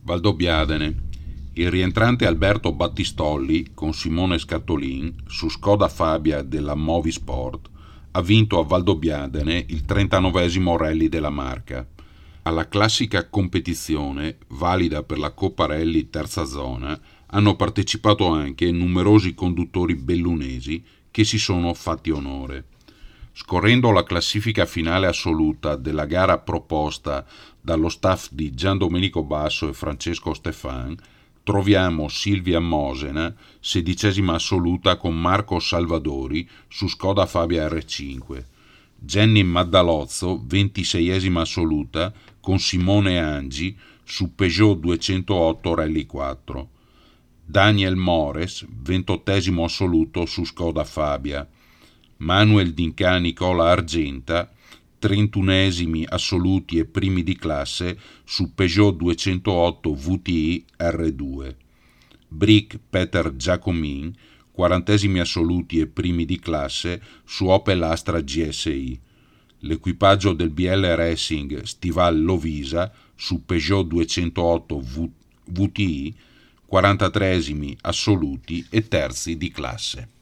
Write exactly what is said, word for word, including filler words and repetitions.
Valdobbiadene. Il rientrante Alberto Battistolli con Simone Scattolin su Skoda Fabia della Movisport ha vinto a Valdobbiadene il trentanovesimo rally della marca. Alla classica competizione, valida per la Coppa Rally terza zona, hanno partecipato anche numerosi conduttori bellunesi che si sono fatti onore. Scorrendo la classifica finale assoluta della gara proposta dallo staff di Gian Domenico Basso e Francesco Stefan, troviamo Silvia Mosena, sedicesima assoluta con Marco Salvadori su Skoda Fabia R cinque, Jenny Maddalozzo, ventiseiesima assoluta con Simone Angi su Peugeot duecentootto Rally quattro, Daniel Mores, ventottesimo assoluto su Skoda Fabia, Manuel Dinca Nicola Argenta, trentunesimi assoluti e primi di classe su Peugeot duecentootto V T I R due, Brick Peter Giacomin, quarantesimi assoluti e primi di classe su Opel Astra G S I, l'equipaggio del B L Racing Stival Lovisa su Peugeot duecentootto v- V T I, quarantatreesimi assoluti e terzi di classe.